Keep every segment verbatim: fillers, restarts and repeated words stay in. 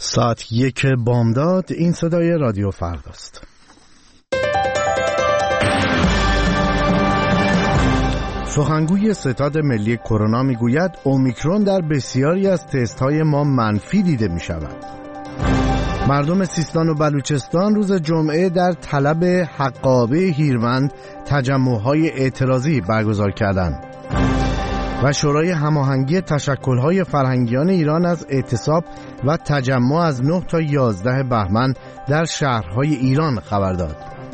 ساعت یک بامداد. این صدای رادیو فرداست. سخنگوی ستاد ملی کرونا میگوید اومیکرون در بسیاری از تست‌های ما منفی دیده می شود. مردم سیستان و بلوچستان روز جمعه در طلب حقابه هیرمند تجمع‌های اعتراضی برگزار کردند. و شورای هماهنگی تشکل‌های فرهنگیان ایران از اعتصاب و تجمع از نه تا یازده بهمن در شهرهای ایران خبر داد.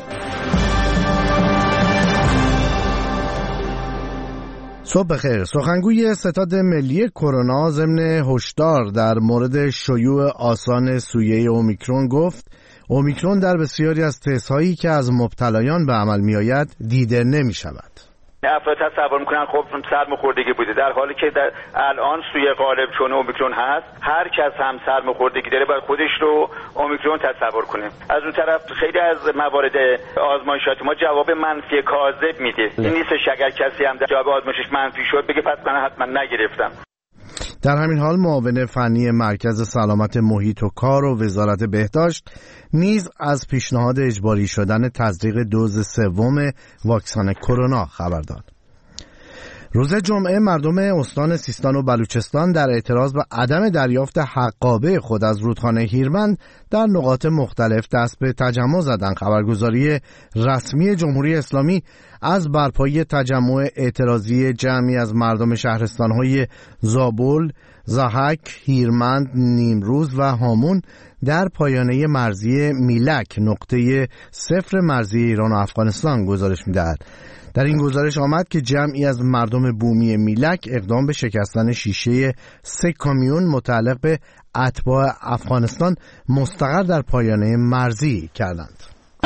صبح بخیر. سخنگوی ستاد ملی کرونا ضمن هشدار در مورد شیوع آسان سویه اومیکرون گفت اومیکرون در بسیاری از تست‌هایی که از مبتلایان به عمل می‌آید دیده نمی‌شود. افراد تصور میکنن خب سرماخوردگی بوده، در حالی که در الان سوی غالب چون اومیکرون هست هر کس هم سرماخوردگی داره باید خودش رو اومیکرون تصور کنه. از اون طرف خیلی از موارد آزمایشات ما جواب منفی کاذب میده. این نیستش اگر کسی هم جواب آزمایشش منفی شد بگه پس من حتما نگرفتم. در همین حال معاون فنی مرکز سلامت محیط و کار و وزارت بهداشت نیز از پیشنهاد اجباری شدن تزریق دوز سوم واکسن کرونا خبر داد. روز جمعه مردم استان سیستان و بلوچستان در اعتراض به عدم دریافت حقابه خود از رودخانه هیرمند در نقاط مختلف دست به تجمع زدند. خبرگزاری رسمی جمهوری اسلامی از برپایی تجمع اعتراضی جمعی از مردم شهرستان‌های زابل، ضحک، هیرمند، نیمروز و هامون در پایانه مرزی میلک نقطه صفر مرزی ایران و افغانستان گزارش می‌دهد. در این گزارش آمد که جمعی از مردم بومی میلک اقدام به شکستن شیشه سه کامیون متعلق به اتباع افغانستان مستقر در پایانه مرزی کردند.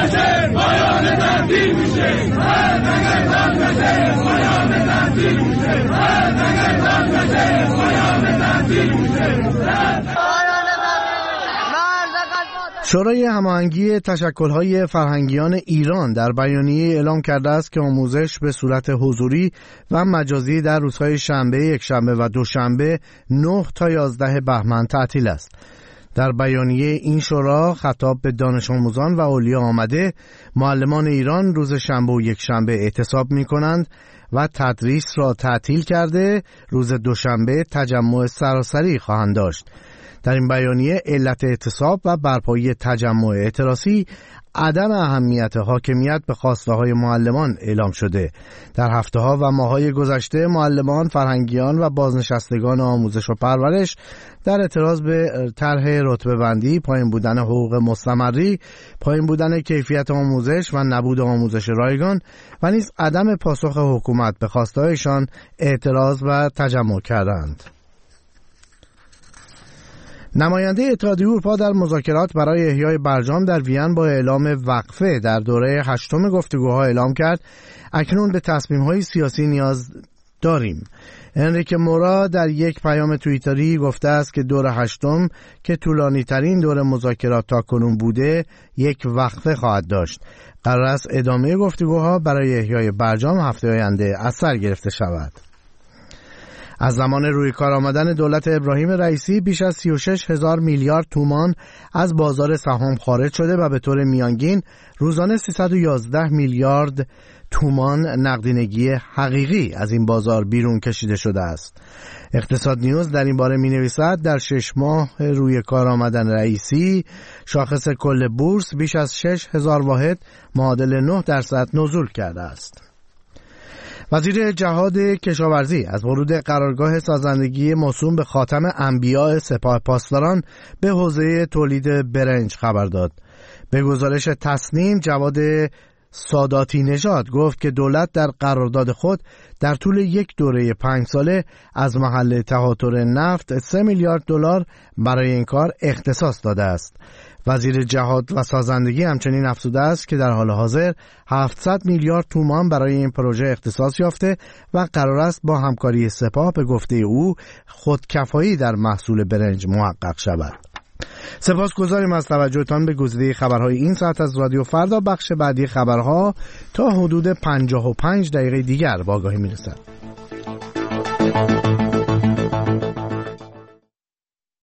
شورای هماهنگی تشکل‌های فرهنگیان ایران در بیانیه اعلام کرده است که آموزش به صورت حضوری و مجازی در روزهای شنبه، یکشنبه و دوشنبه نه تا یازده بهمن تعطیل است. در بیانیه این شورا خطاب به دانش آموزان و اولیا آمده، معلمان ایران روز شنبه و یکشنبه اعتصاب می‌کنند و تدریس را تعطیل کرده روز دوشنبه تجمع سراسری خواهند داشت. در این بیانیه علت اعتصاب و برپایی تجمع اعتراضی عدم اهمیت حاکمیت به خواسته‌های معلمان اعلام شده. در هفته‌ها و ماه‌های گذشته معلمان، فرهنگیان و بازنشستگان آموزش و پرورش در اعتراض به طرح رتبه‌بندی، پایین بودن حقوق مستمری، پایین بودن کیفیت آموزش و نبود آموزش رایگان و نیز عدم پاسخ حکومت به خواسته‌هایشان اعتراض و تجمع کردند. نماینده اتحادیه اروپا در مذاکرات برای احیای برجام در وین با اعلام وقفه در دوره هشتم گفتگوها اعلام کرد اکنون به تصمیم‌های سیاسی نیاز داریم. انریکه مورا در یک پیام توییتری گفته است که دور هشتم که طولانی ترین دور مذاکرات تا کنون بوده یک وقفه خواهد داشت. قرار است ادامه گفتگوها برای احیای برجام هفته آینده از سر گرفته شود. از زمان روی کار آمدن دولت ابراهیم رئیسی بیش از سی و شش هزار میلیارد تومان از بازار سهام خارج شده و به طور میانگین روزانه سیصد و یازده میلیارد تومان نقدینگی حقیقی از این بازار بیرون کشیده شده است. اقتصاد نیوز در این باره می نویسد در شش ماه روی کار آمدن رئیسی شاخص کل بورس بیش از شش هزار واحد معادل نه درصد نزول کرده است. وزیر جهاد کشاورزی از ورود قرارگاه سازندگی موسوم به خاتم انبیاء سپاه پاسداران به حوزه تولید برنج خبر داد. به گزارش تصنیم جواد ساداتی نژاد گفت که دولت در قرارداد خود در طول یک دوره پنج ساله از محل تهاتر نفت سه میلیارد دلار برای این کار اختصاص داده است. وزیر جهاد و سازندگی همچنین افزوده است که در حال حاضر هفتصد میلیارد تومان برای این پروژه اختصاص یافته و قرار است با همکاری سپاه به گفته او خودکفایی در محصول برنج محقق شود. سپاسگزاریم از توجهتان به گزیده خبرهای این ساعت از رادیو فردا. بخش بعدی خبرها تا حدود پنجاه و پنج دقیقه دیگر با آگاهی میرسد.